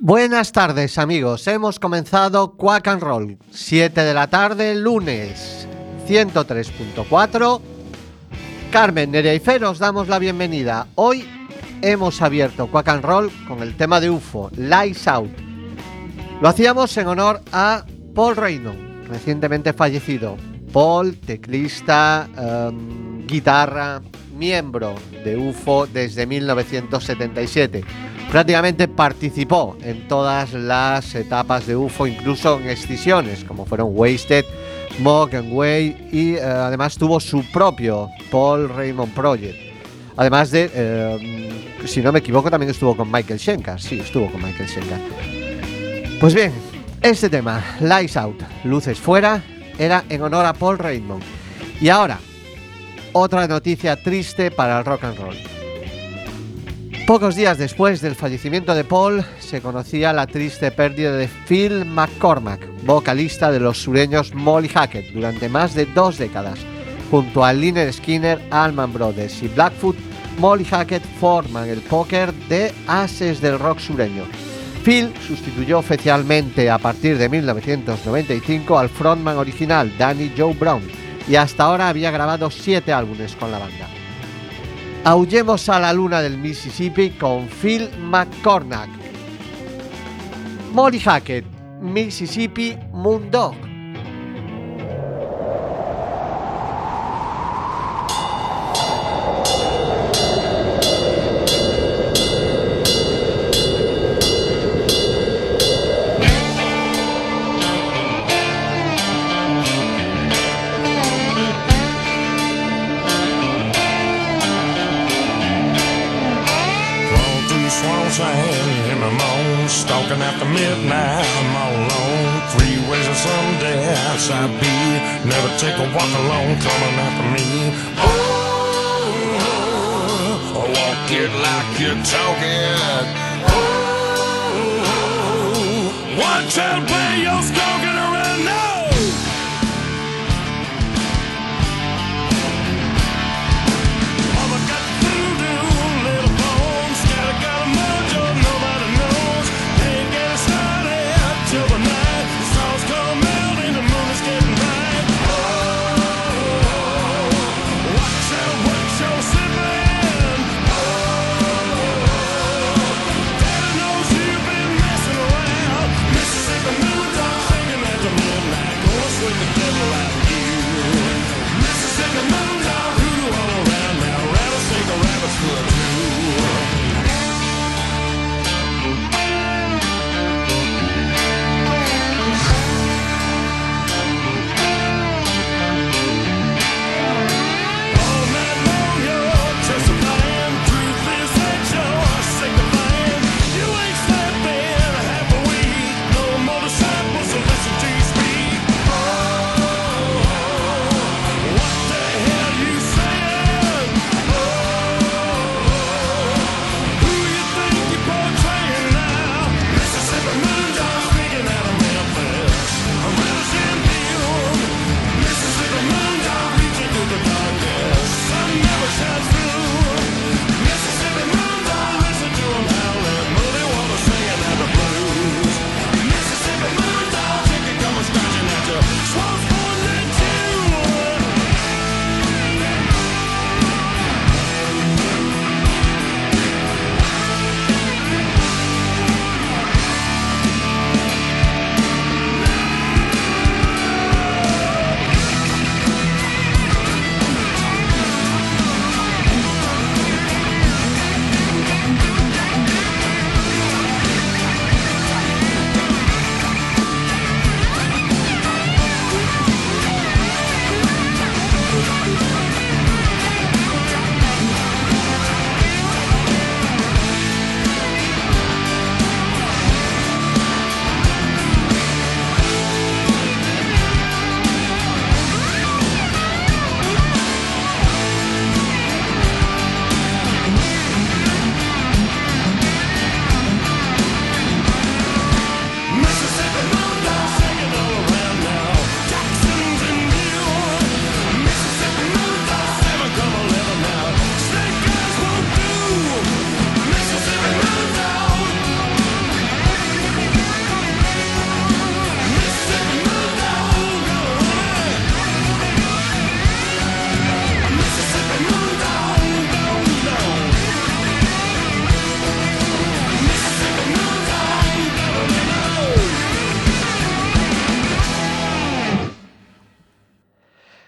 Buenas tardes, amigos. Hemos comenzado Quack and Roll, 7 de la tarde, lunes, 103.4. Carmen, Nerea y Fer, os damos la bienvenida. Hoy hemos abierto Quack and Roll con el tema de UFO, Lights Out. Lo hacíamos en honor a Paul Reynolds, recientemente fallecido. Paul, teclista, guitarra, miembro de UFO desde 1977. Prácticamente participó en todas las etapas de UFO, incluso en excisiones como fueron Wasted, Mock and Way, y además tuvo su propio Paul Raymond Project. Además de, si no me equivoco, también estuvo con Michael Schenker. Sí, estuvo con Michael Schenker. Pues bien, este tema, Lights Out, luces fuera, era en honor a Paul Raymond. Y ahora, otra noticia triste para el rock and roll. Pocos días después del fallecimiento de Paul, se conocía la triste pérdida de Phil McCormack, vocalista de los sureños Molly Hackett durante más de 2 décadas. Junto a Lynyrd Skynyrd, Allman Brothers y Blackfoot, Molly Hackett forman el póker de ases del rock sureño. Phil sustituyó oficialmente a partir de 1995 al frontman original, Danny Joe Brown, y hasta ahora había grabado 7 álbumes con la banda. Aullemos a la luna del Mississippi con Phil McCormack. Molly Hackett, Mississippi Moondog. In my moan, stalking after midnight, I'm all alone. 3 ways of someday outside be. Never take a walk alone, coming after me. Oh, walk it like you're talking. Oh, watch out, play your stalking around now. Mississippi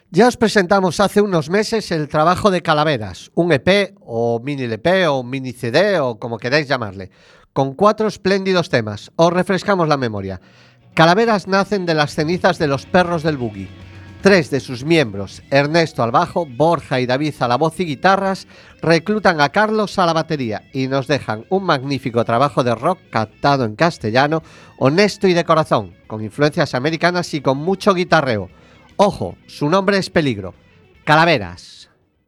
Ya os presentamos hace unos meses el trabajo de Calaveras, un EP o mini LP o un mini CD o como queráis llamarle, con 4 espléndidos temas. Os refrescamos la memoria. Calaveras nacen de las cenizas de los Perros del Boogie. 3 de sus miembros, Ernesto al bajo, Borja y David a la voz y guitarras, reclutan a Carlos a la batería y nos dejan un magnífico trabajo de rock cantado en castellano, honesto y de corazón, con influencias americanas y con mucho guitarreo. Ojo, su nombre es Peligro. Calaveras.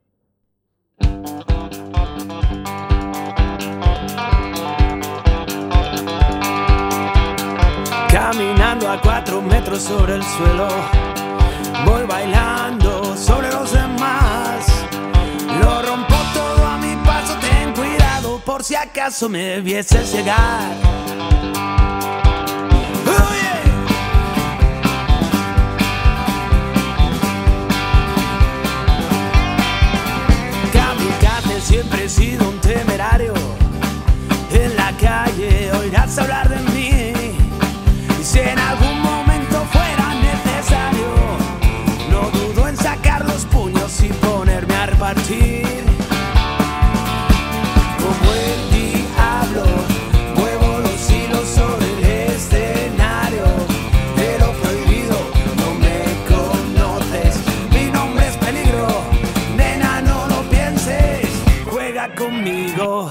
Caminando a 4 metros sobre el suelo, voy bailando sobre los demás. Lo rompo todo a mi paso, ten cuidado por si acaso me vieses llegar. Siempre he sido un temerario. En la calle oirás hablar de mí. Y si en algún momento fuera necesario, no dudo en sacar los puños y ponerme a repartir. Como el diablo, muevo los hilos sobre el escenario. De lo prohibido no me conoces. Mi nombre es Peligro. Nena, no lo pienses. Juega conmigo.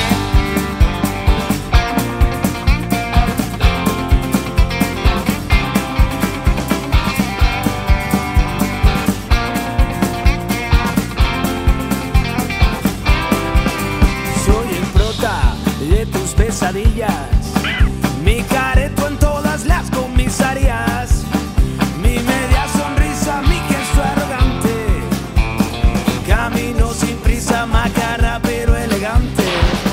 Soy el prota de tus pesadillas, mi careto en todas las comisarías, mi media sonrisa, mi gesto arrogante, camino sin prisa, macarra pero elegante.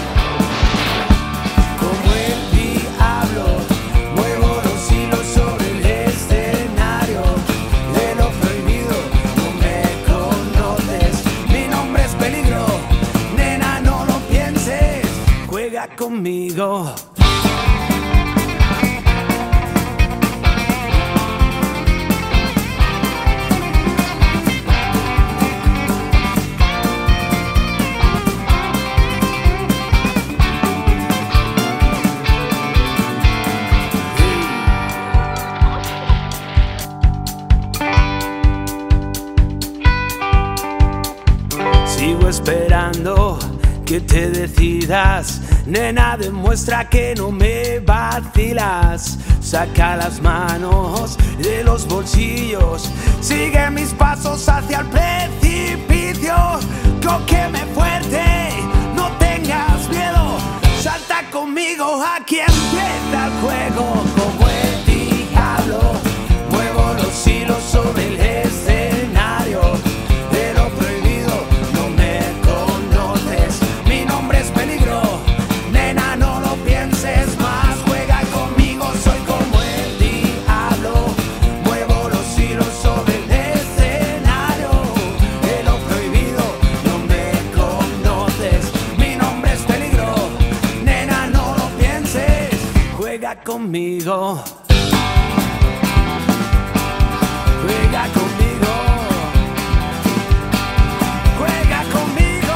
Como el diablo, muevo los hilos sobre el escenario. De lo prohibido no me conoces. Mi nombre es Peligro. Nena, no lo pienses. Juega conmigo. Sigo esperando que te decidas. Nena, demuestra que no me vacilas. Saca las manos de los bolsillos. Sigue mis pasos hacia el precipicio. Cógeme fuerte, no tengas miedo. Salta conmigo, aquí empieza el juego. Como el diablo, muevo los hilos sobre el escenario. De lo prohibido no me conoces. Mi nombre es Peligro. Nena, no lo pienses más. Juega conmigo, soy como el diablo. Muevo los hilos sobre el escenario. De lo prohibido no me conoces. Mi nombre es Peligro. Nena, no lo pienses. Juega conmigo. Juega conmigo. Juega conmigo.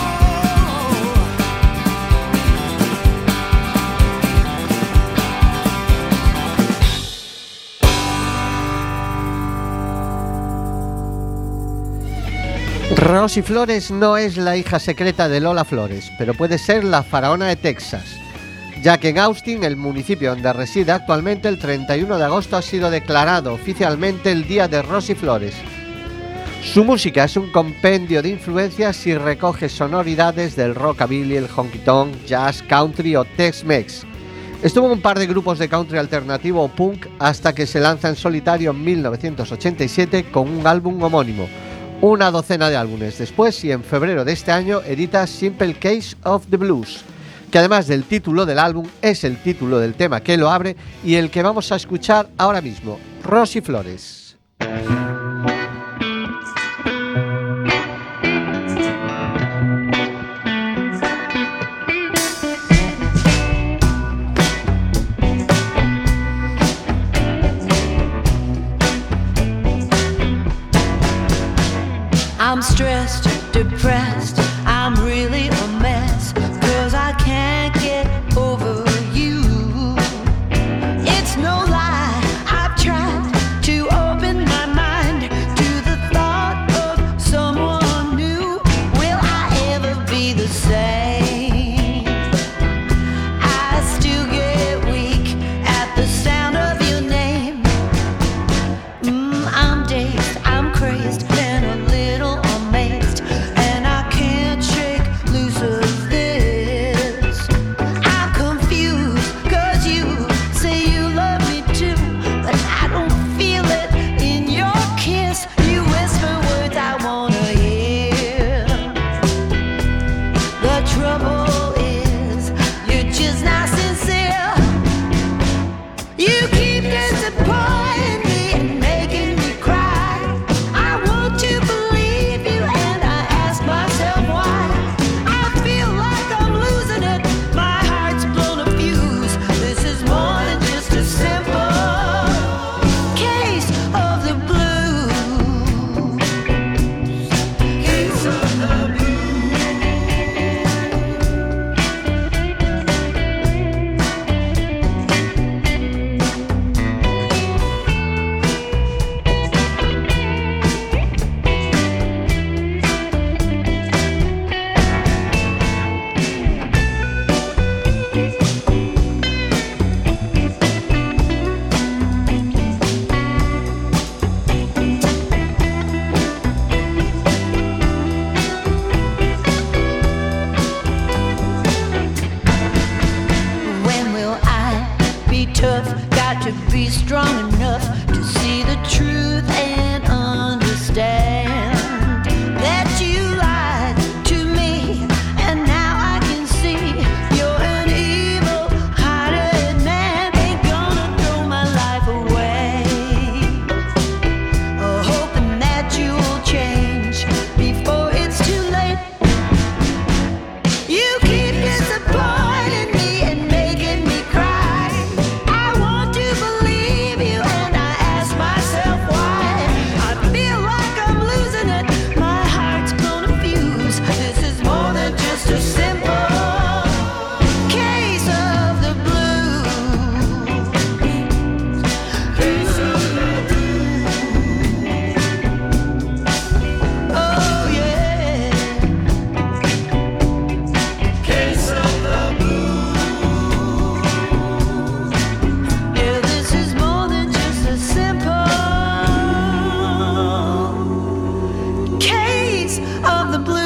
Rosy Flores no es la hija secreta de Lola Flores, pero puede ser la faraona de Texas, ya que en Austin, el municipio donde reside actualmente, el 31 de agosto ha sido declarado oficialmente el Día de Rosy Flores. Su música es un compendio de influencias y recoge sonoridades del rockabilly, el honky tonk, jazz, country o Tex-Mex. Estuvo en un par de grupos de country alternativo o punk hasta que se lanza en solitario en 1987 con un álbum homónimo. Una docena de álbumes después y en febrero de este año edita Simple Case of the Blues, que además del título del álbum es el título del tema que lo abre y el que vamos a escuchar ahora mismo, Rosy Flores. stressed, depressed, I'm really a mess, 'cause I can't get over you. It's no lie, I've tried to open my mind to the thought of someone new. Will I ever be the same? I still get weak at the sound of your name. I'm dazed, I'm crazed, and a little amazed, and I can't shake loose of this. I'm confused, 'cause you say you love me too, but I don't feel it in your kiss. You whisper words I wanna hear. The trouble is, you're just not sincere. You keep disappointing me and making me cry. I want to believe you and I ask myself why. I feel like I'm losing it, my heart's blown a fuse. This is more than just a simple case of the blues. Case of the blues. When will I be tough? Got to be strong enough to see the truth and understand that you lied to me, and now I can see you're an evil-hearted man. Ain't gonna throw my life away, hoping that you'll change before it's too late. You keep disappointing me and making me cry. I want to believe you and I ask myself why. I feel like I'm losing it, my heart's blown a fuse. This is more than just a simple case of the blues. Case of the blues. Oh yeah. Case of the blues. Yeah, this is more than just a simple case of the blues.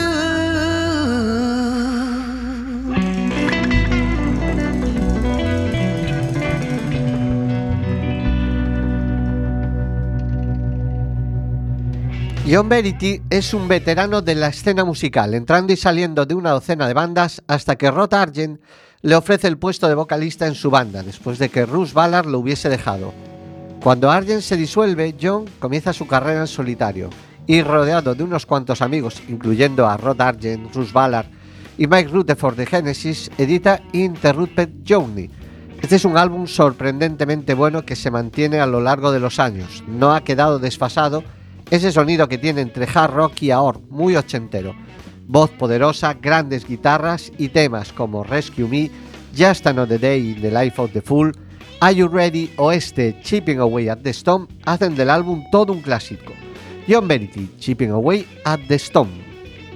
Jon Verity es un veterano de la escena musical, entrando y saliendo de una docena de bandas hasta que Rod Argent le ofrece el puesto de vocalista en su banda, después de que Russ Ballard lo hubiese dejado. Cuando Argent se disuelve, Jon comienza su carrera en solitario y, rodeado de unos cuantos amigos, incluyendo a Rod Argent, Russ Ballard y Mike Rutherford de Genesis, edita Interrupted Journey. Este es un álbum sorprendentemente bueno que se mantiene a lo largo de los años. No ha quedado desfasado ese sonido que tiene entre hard rock y AOR, muy ochentero. Voz poderosa, grandes guitarras y temas como Rescue Me, Just Another Day in the Life of the Fool, Are You Ready o este Chipping Away at the Stone hacen del álbum todo un clásico. Jon Verity, Chipping Away at the Stone.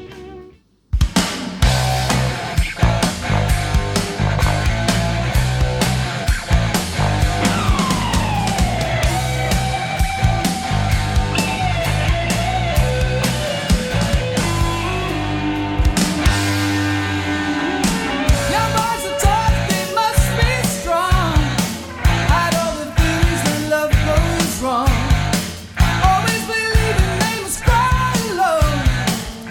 Young boys are tough, they must be strong. Hide all the things when love goes wrong. Always believing they must cry alone.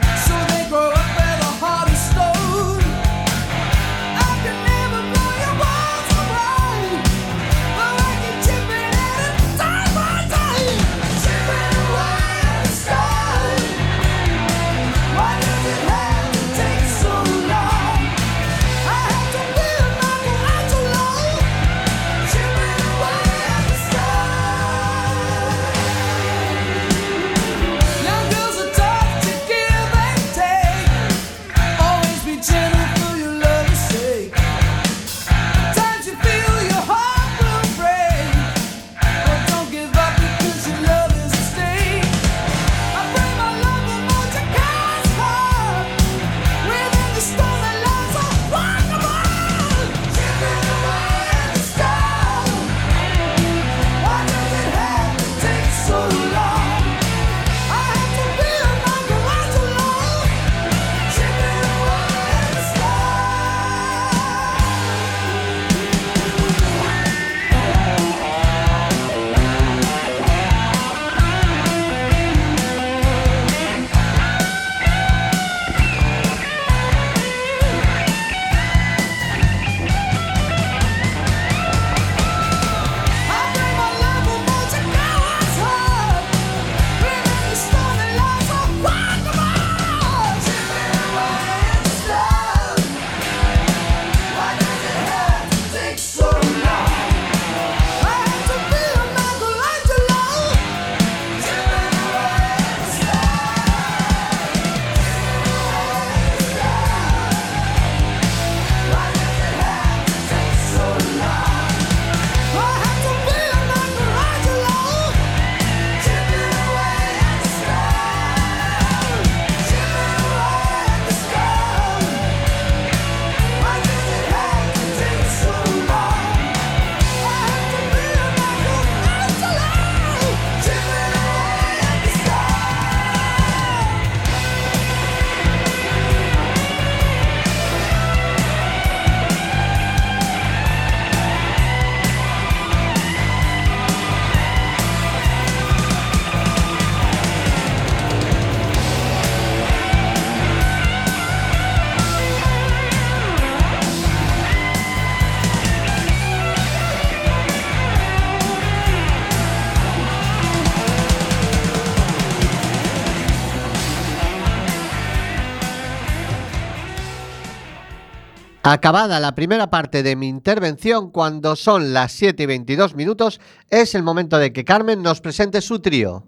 Acabada la primera parte de mi intervención, cuando son las 7:22, es el momento de que Carmen nos presente su trío.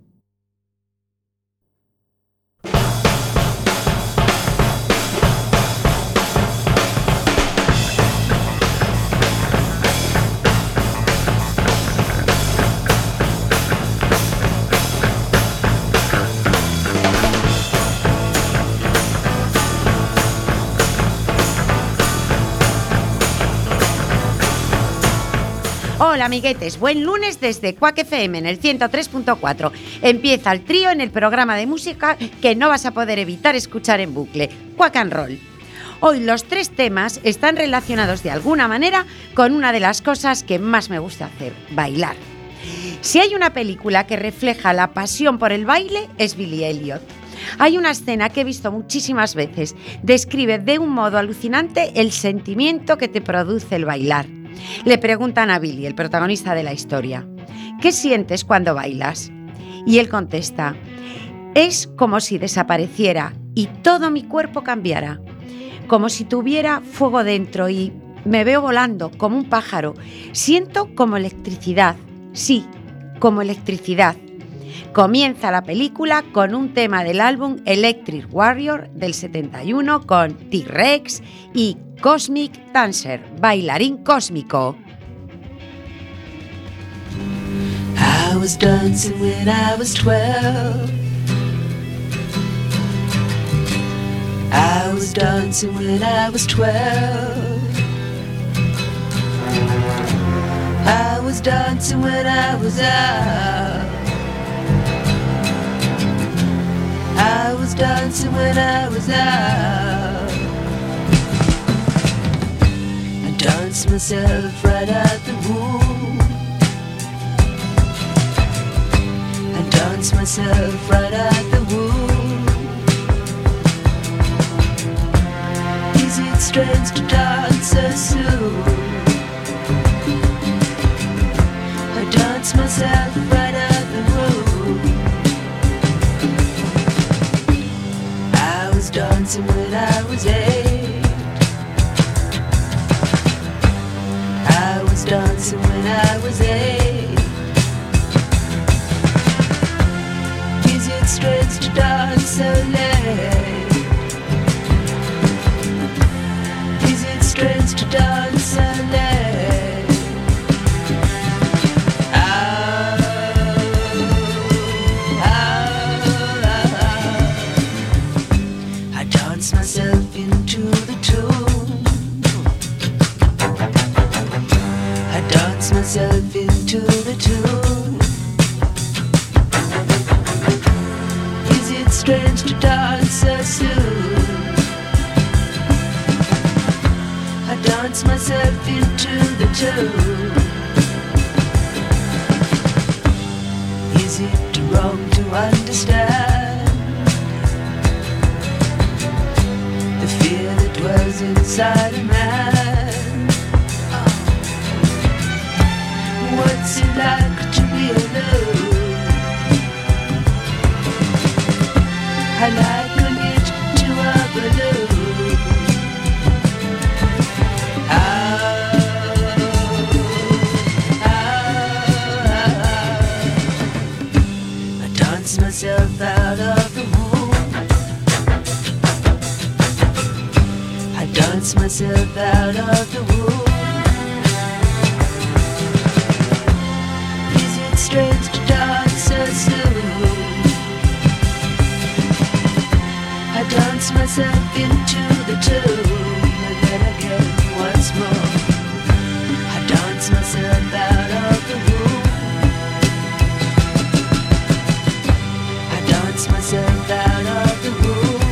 Hola amiguetes, buen lunes desde Quack FM en el 103.4. Empieza el trío en el programa de música que no vas a poder evitar escuchar en bucle, Quack and Roll. Hoy los 3 temas están relacionados de alguna manera con una de las cosas que más me gusta hacer, bailar. Si hay una película que refleja la pasión por el baile, es Billy Elliot. Hay una escena que he visto muchísimas veces, describe de un modo alucinante el sentimiento que te produce el bailar. Le preguntan a Billy, el protagonista de la historia, ¿qué sientes cuando bailas? Y él contesta, es como si desapareciera y todo mi cuerpo cambiara, como si tuviera fuego dentro y me veo volando como un pájaro, siento como electricidad, sí, como electricidad. Comienza la película con un tema del álbum Electric Warrior del 71 con T-Rex y Cosmic Dancer, bailarín cósmico. I was dancing when I was 12. I was dancing when I was 12. I was dancing when I was out. I was dancing when I was out. I danced myself right out the womb. I danced myself right out the womb. Is it strange to dance so soon? I danced myself right out the womb. I was dancing when I was 8. I was dancing when I was 8. Is it strange to dance so late? Is it strange to dance so late? I dance myself into the tune. I dance myself into the tune. Is it strange to dance so soon? I dance myself into the tune. Is it wrong to understand the fear that dwells inside a man? What's it like to be alone? I liken it to a balloon. I dance myself out of the womb. I dance myself out of the womb. Is it strange to dance so soon? I dance myself into the tune, and then again once more. I dance myself out of the womb. I dance myself out of the womb.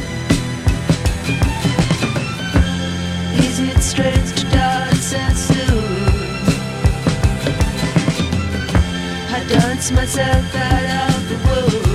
Is it strange to dance so soon? I dance myself out of the womb.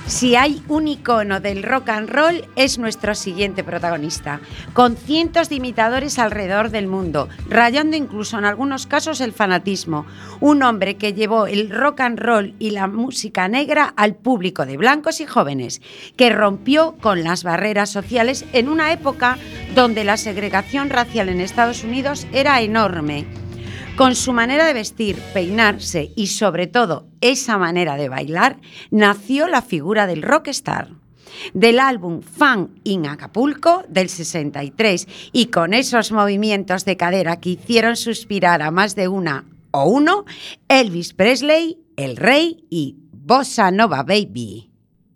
Si hay un icono del rock and roll, es nuestro siguiente protagonista, con cientos de imitadores alrededor del mundo, rayando incluso en algunos casos el fanatismo. Un hombre que llevó el rock and roll y la música negra al público de blancos y jóvenes, que rompió con las barreras sociales en una época donde la segregación racial en Estados Unidos era enorme. Con su manera de vestir, peinarse y sobre todo esa manera de bailar, nació la figura del rockstar. Del álbum Fun in Acapulco del 63 y con esos movimientos de cadera que hicieron suspirar a más de una o uno, Elvis Presley, El Rey y Bossa Nova Baby.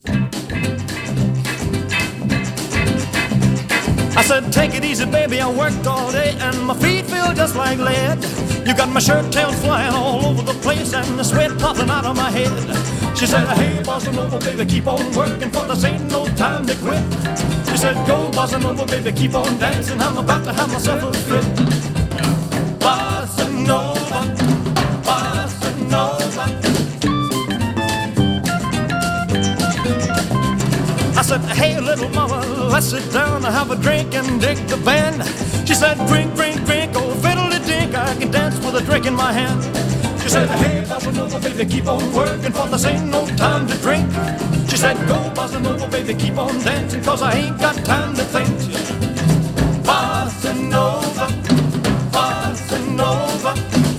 I said, take it easy, baby, I worked all day and my feet feel just like lead. You got my shirt tails flying all over the place and the sweat popping out of my head. She said, hey, Bossa Nova, baby, keep on working, for this ain't no time to quit. She said, go, Bossa Nova, baby, keep on dancing, I'm about to have myself a fit. Bossa Nova, Bossa Nova. I said, hey, little mama, let's sit down and have a drink and dig the band. She said, drink, drink, drink, oh, fiddle-de-dink, I can dance with a drink in my hand. She said, hey, Bossa Nova, baby, keep on working, for this ain't no time to drink. She said, go, Bossa Nova, baby, keep on dancing, cause I ain't got time to think. Bossa Nova, Bossa Nova.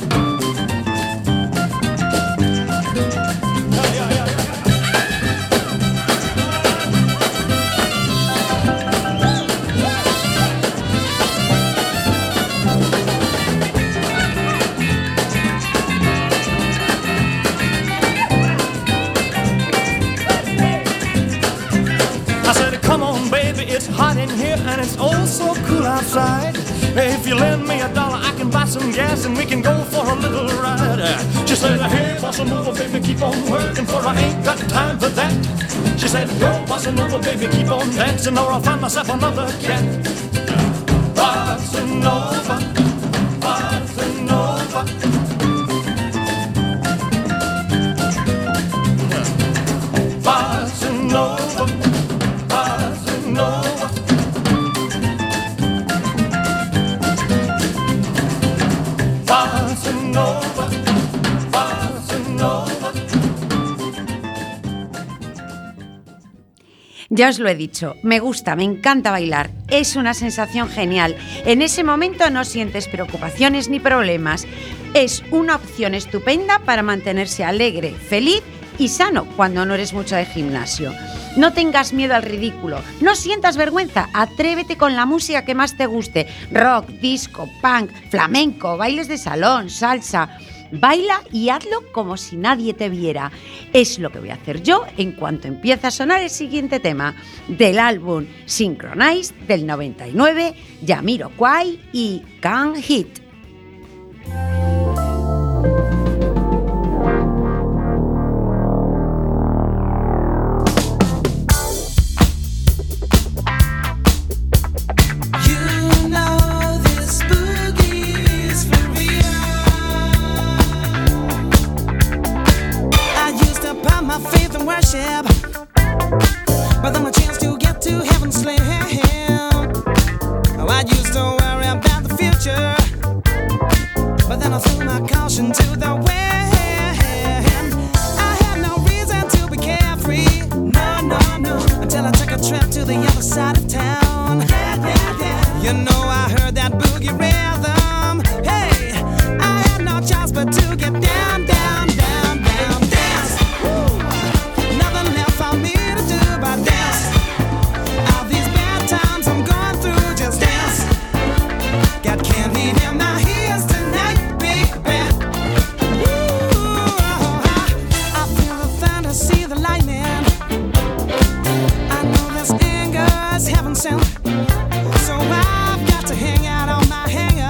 It's hot in here and it's oh so cool outside. If you lend me $1, I can buy some gas and we can go for a little ride. She said, hey, Bossa Nova, baby, keep on working, for I ain't got time for that. She said, go, Bossa Nova, baby, keep on dancing, or I'll find myself another cat. Bossa Nova, Bossa Nova. Bossa Nova, Bossa Nova. Bossa Nova, Bossa Nova. Ya os lo he dicho, me gusta, me encanta bailar, es una sensación genial. En ese momento no sientes preocupaciones ni problemas. Es una opción estupenda para mantenerse alegre, feliz y sano cuando no eres mucho de gimnasio. No tengas miedo al ridículo, no sientas vergüenza, atrévete con la música que más te guste. Rock, disco, punk, flamenco, bailes de salón, salsa. Baila y hazlo como si nadie te viera. Es lo que voy a hacer yo en cuanto empiece a sonar el siguiente tema del álbum Synchronized del 99, Jamiroquai y Can't Hit. But then a chance to get to heaven slam. Oh, I used to worry about the future, but then I threw my caution to the wind. I had no reason to be carefree, no, no, no, until I took a trip to the other side of town. You know I heard that boogie rhythm. Hey, I had no choice but to get down, down, down, down, dance. Nothing left for me to do but dance. All these bad times I'm going through, just dance. Got candy in my ears tonight, big band. I feel the thunder, see the lightning. I know this anger is heaven sent, so I've got to hang out on my hanger.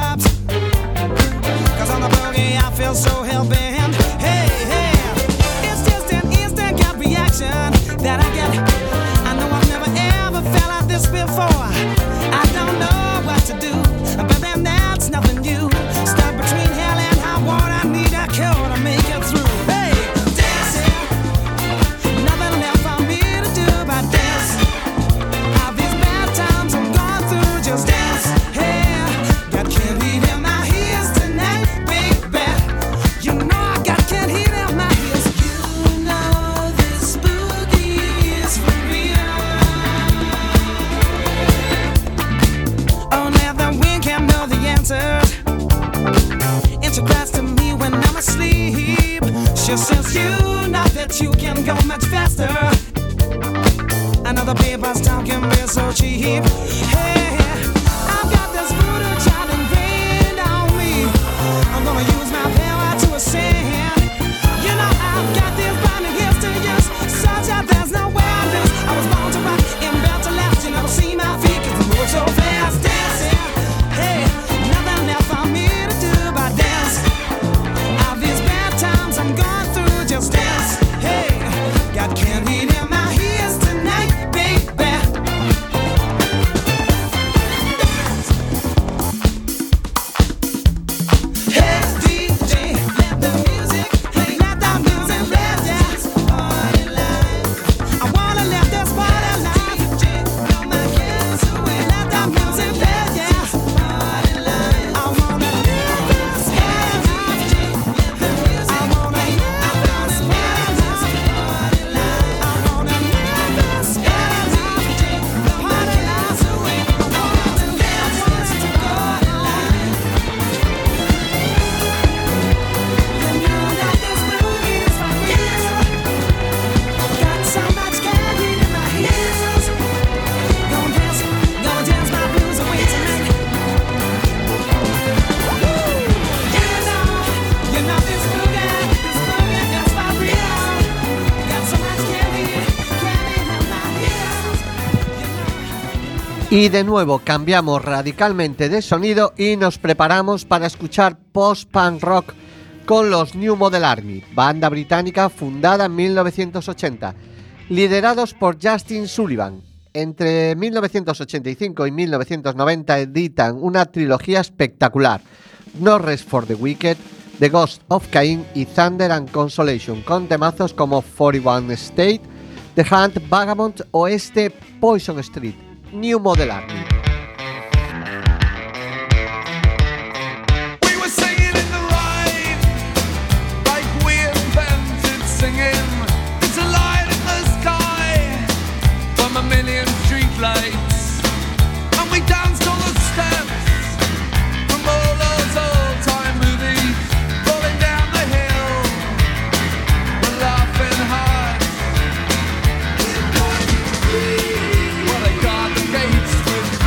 it's you, not that you can go much faster. Another paper's talking me so cheap. Hey, I've got this voodoo child ingrained on me. I'm gonna use my power to ascend. You know I've got this blinding gifts to use, such that there's no way I lose. I was born to rock and built to last. You never see my feet 'cause I move so fast. Dancing, hey, nothing left for me to do but dance. All these bad times I'm going through, just dance. Hey, got candy in my ears tonight, baby. Hey DJ, let the music play, let the music play, dance. Party life, I wanna live this party life. DJ, blow my cares away, let the music play, dance. Party life, I wanna live this party life. DJ, let the music play, I wanna live this party life. I wanna live this party life. DJ, blow my cares away, I wanna live this party life. You know that this groove is for real. Got so much candy in my heels. Gonna dance my blues away tonight. You know this groove is for real. Got so much candy in my heels. Y de nuevo cambiamos radicalmente de sonido y nos preparamos para escuchar post-punk rock con los New Model Army, banda británica fundada en 1980, liderados por Justin Sullivan. Entre 1985 y 1990 editan una trilogía espectacular, No Rest for the Wicked, The Ghost of Cain y Thunder and Consolation, con temazos como 41 State, The Hunt, Vagabond o este Poison Street. New Model Army. We were singing in the rain, like we invented singing. It's a light in the sky from a million streetlights, and we danced on the steps from all those old-time movies, rolling down the hill, we're laughing hard. Well, they guard the gates with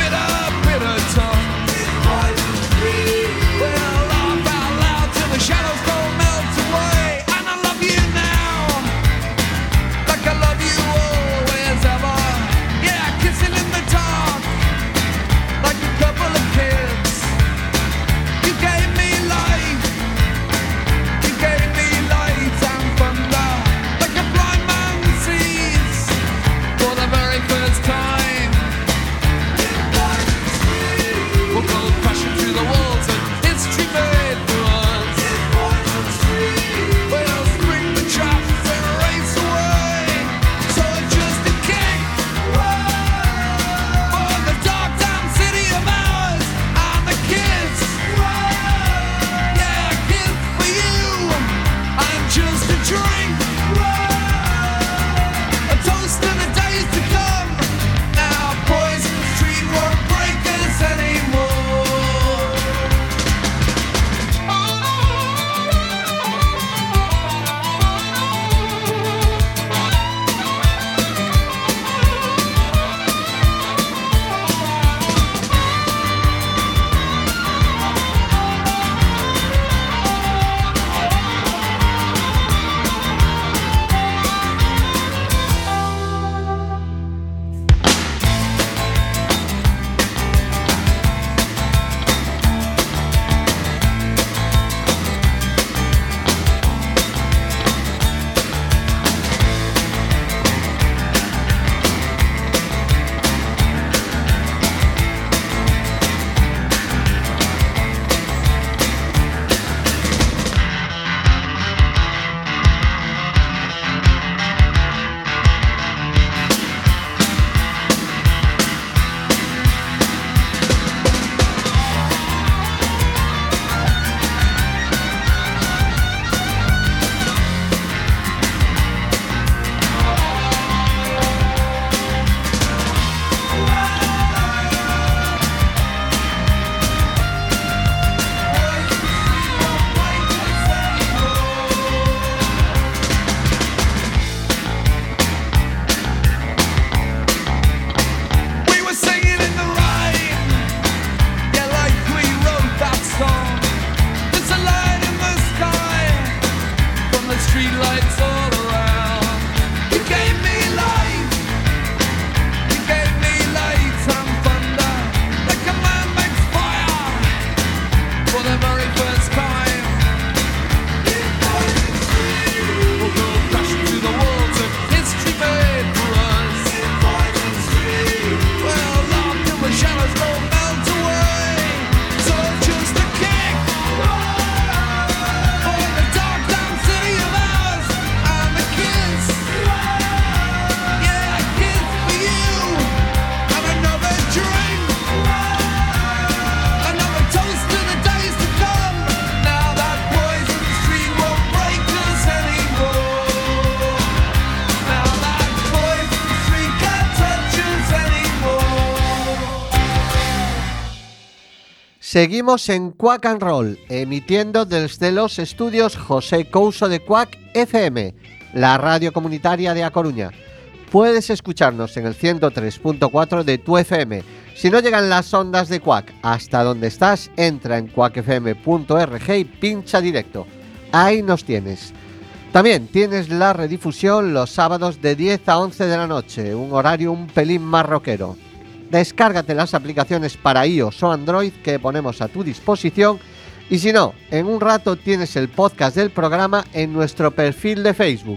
Seguimos en Quack and Roll, emitiendo desde los estudios José Couso de Quack FM, la radio comunitaria de A Coruña. Puedes escucharnos en el 103.4 de tu FM. Si no llegan las ondas de Quack hasta donde estás, entra en quackfm.org y pincha directo. Ahí nos tienes. También tienes la redifusión los sábados de 10 a 11 de la noche, un horario un pelín más rockero. Descárgate las aplicaciones para iOS o Android que ponemos a tu disposición y si no, en un rato tienes el podcast del programa en nuestro perfil de Facebook.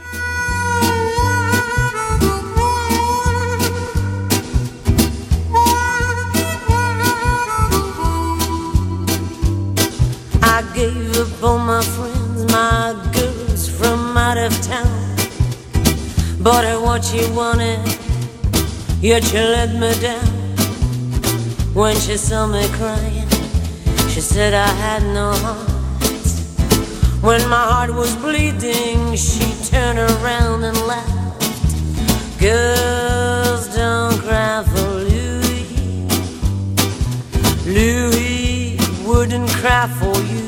I gave up all my friends, my girls from out of town. Bought her what she wanted, yet she let me down. When she saw me crying, she said I had no heart. When my heart was bleeding, she turned around and laughed. Girls don't cry for Louis. Louis wouldn't cry for you.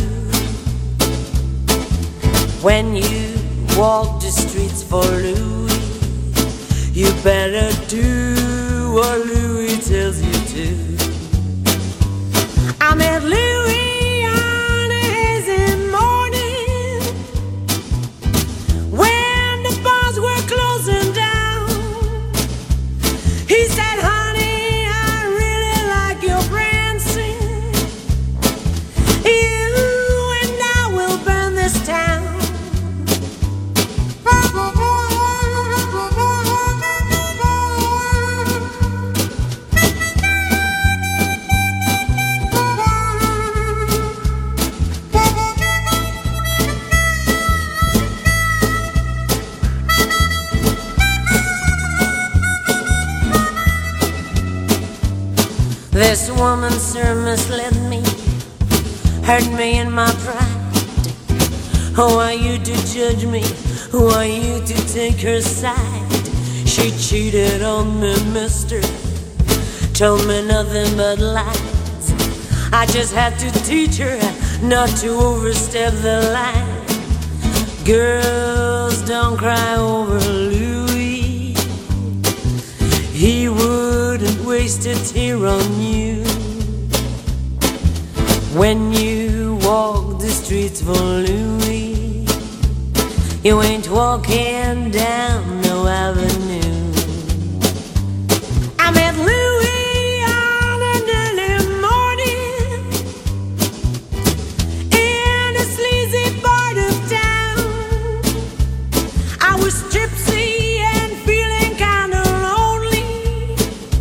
When you walk the streets for Louis, you better do what Louis tells you to. I met Louis on a hazy morning when the bars were closing down. He said, honey, I really like your prancing. You and I will burn this town. This woman, sir, misled me, hurt me in my pride. Who are you to judge me? Who are you to take her side? She cheated on me, mister, told me nothing but lies. I just had to teach her not to overstep the line. Girls, don't cry over Louis. He wouldn't waste a tear on you. When you walk the streets for Louis, you ain't walking down no avenue. I met Louis on an early morning in a sleazy part of town. I was gypsy and feeling kinda lonely.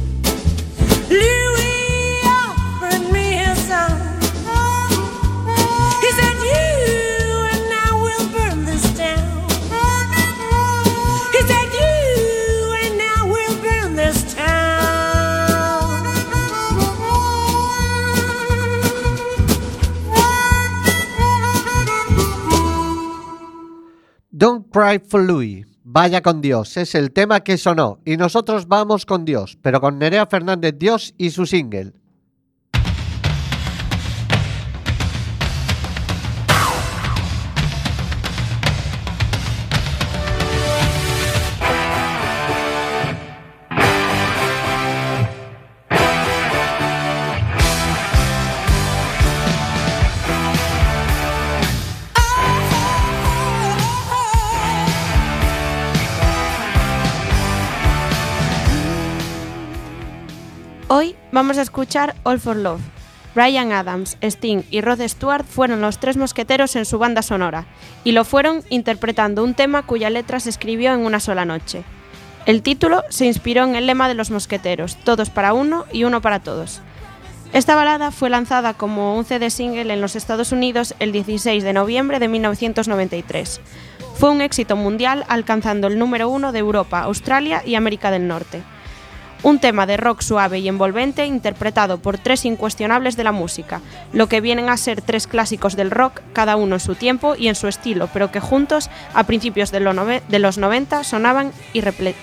Louis offered me his song. He said, you and I will burn this town. He said, you and I will burn this town. Don't Cry for Louis. Vaya con Dios, es el tema que sonó. Y nosotros vamos con Dios, pero con Nerea Fernández Dios y su single. Hoy vamos a escuchar All for Love. Bryan Adams, Sting y Rod Stewart fueron los tres mosqueteros en su banda sonora, y lo fueron interpretando un tema cuya letra se escribió en una sola noche. El título se inspiró en el lema de los mosqueteros, todos para uno y uno para todos. Esta balada fue lanzada como un CD single en los Estados Unidos el 16 de noviembre de 1993. Fue un éxito mundial, alcanzando el número 1 de Europa, Australia y América del Norte. Un tema de rock suave y envolvente interpretado por tres incuestionables de la música, lo que vienen a ser tres clásicos del rock, cada uno en su tiempo y en su estilo, pero que juntos, a principios de los 90, sonaban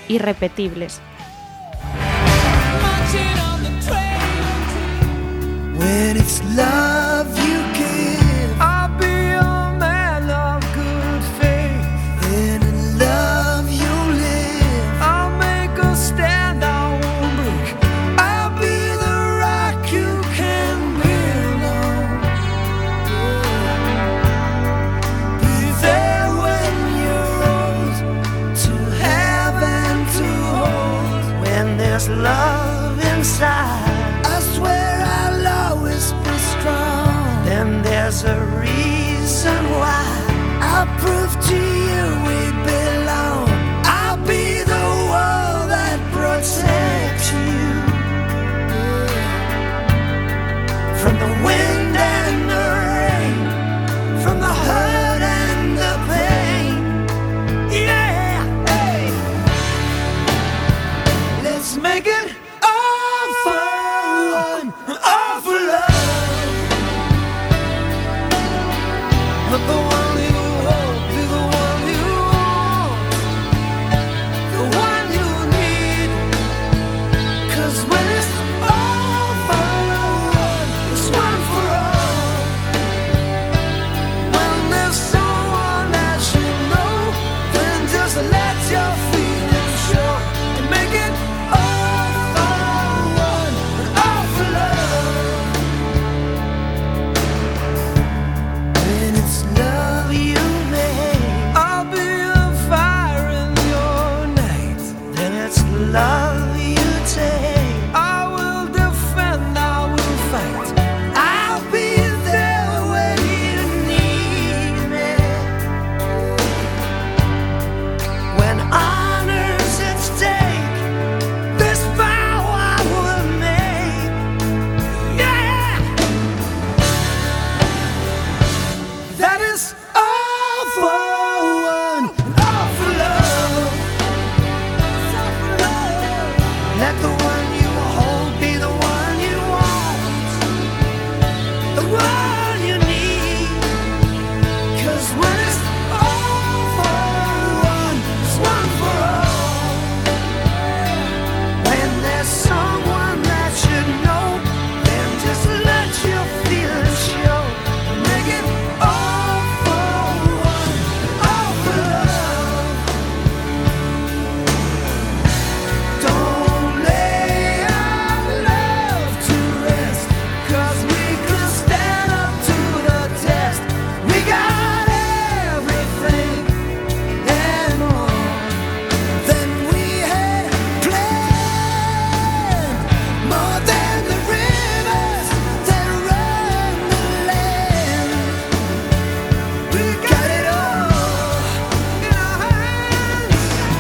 irrepetibles. When it's love you give, I'll be a man of good faith. then in love you live. I'll make a stand, I won't break. I'll be the rock you can build on. Be there when you're old, to have and to hold. When there's love inside, I swear I'll always be strong. then there's a reason why. I'll prove to you we belong. I'll be the wall that protects you from the wind and the rain, from the hurt and the pain. Yeah, hey. Let's make it all for one, all for love. Let the one you hold be the one you want, the one you need. 'Cause when it's all for one, it's one for all. When there's someone that you know, then just let your feelings show and make it all for one and all for love. When it's love you make, I'll be a fire in your night. then it's love you take. I will defend, I will fight. I'll be there when you need me. When honor's at stake, this vow I will make. Yeah, that is all for one, all for love. Let the one you hold be the one you want, the one you need. 'Cause when it's all for one, it's one for all. When there's someone that you know, then just let your feelings show. Make it all for one, all for love. Don't lay our love to rest, 'cause we could stand up to the test. We got everything and more than we had planned, more than the rivers that run the land. We got it all in our hands.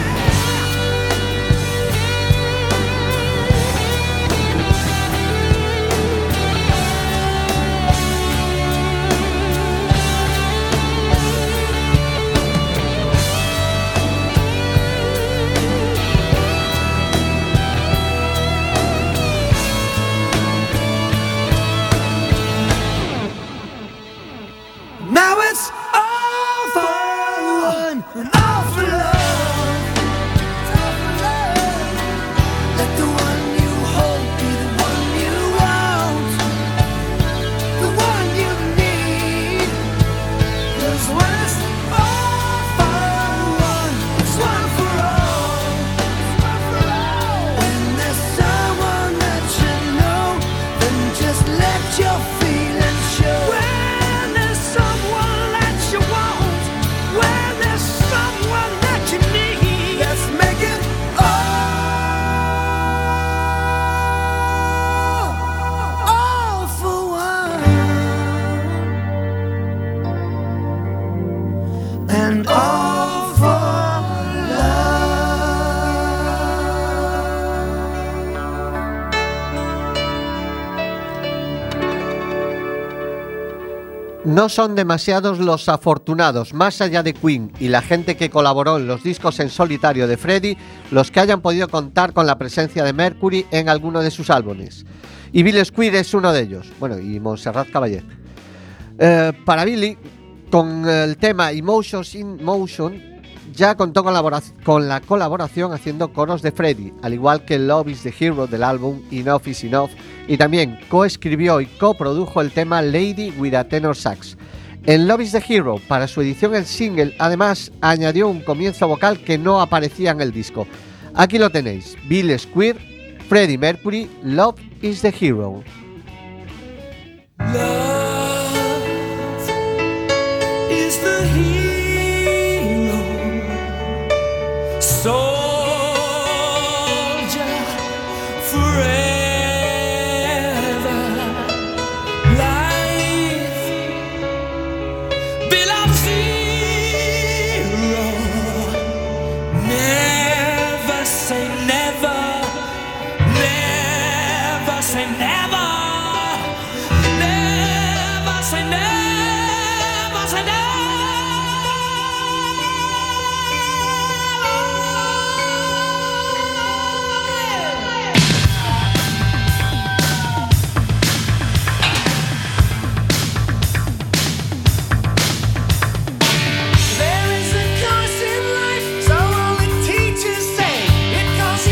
Now it's all for one and all for love. Let the one you hold be the one you want, the one you need. 'Cause when it's all for one, it's one for all. When there's someone that you know, then just let your feelings show. When there's someone that you want, when there's someone that you need, Let's make it all for one and all for No son demasiados los afortunados, más allá de Queen y la gente que colaboró en los discos en solitario de Freddie, los que hayan podido contar con la presencia de Mercury en alguno de sus álbumes. Y Billy Squier es uno de ellos, bueno, y Montserrat Caballé. Para Billy, con el tema Emotions in Motion, ya contó con la colaboración haciendo coros de Freddie, al igual que Love is the Hero del álbum Enough is Enough, y también coescribió y coprodujo el tema Lady with a Tenor Sax. En Love is the Hero, para su edición en single, además añadió un comienzo vocal que no aparecía en el disco. Aquí lo tenéis, Bill Squire, Freddie Mercury, Love is the Hero. Is the hero, soldier forever. Life belongs zero. Never say never. Never say never. Never say never. There is a course in life, so all the teachers say. It calls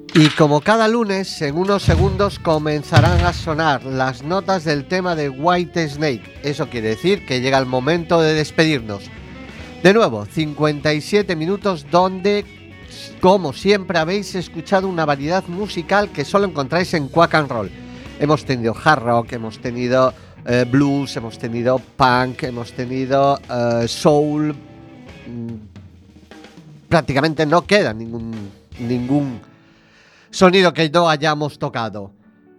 Y como cada lunes, en unos segundos comenzarán a sonar las notas del tema de White Snake. Eso quiere decir que llega el momento de despedirnos. De nuevo, 57 minutos donde, como siempre, habéis escuchado una variedad musical que solo encontráis en Quack and Roll. Hemos tenido hard rock, hemos tenido blues, hemos tenido punk, hemos tenido soul. Prácticamente no queda ningún sonido que no hayamos tocado.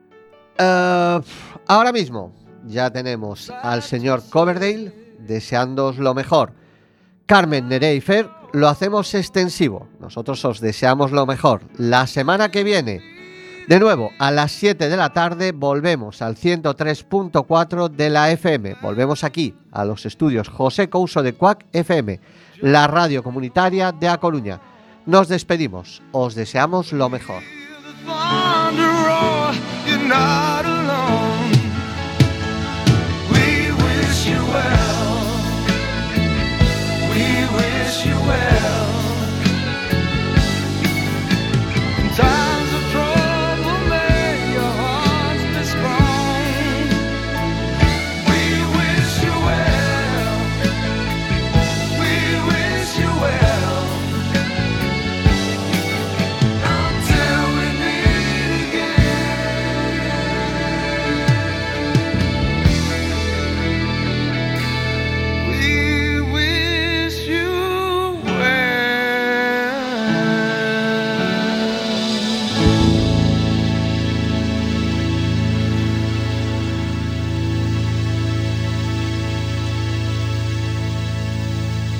Ahora mismo ya tenemos al señor Coverdale deseándoos lo mejor. Carmen, Nerea y Fer lo hacemos extensivo. Nosotros os deseamos lo mejor. La semana que viene, de nuevo, a las 7 de la tarde, volvemos al 103.4 de la FM. Volvemos aquí, a los estudios José Couso de Quack FM, la radio comunitaria de A Coruña. Nos despedimos. Os deseamos lo mejor. Thunder roar, you know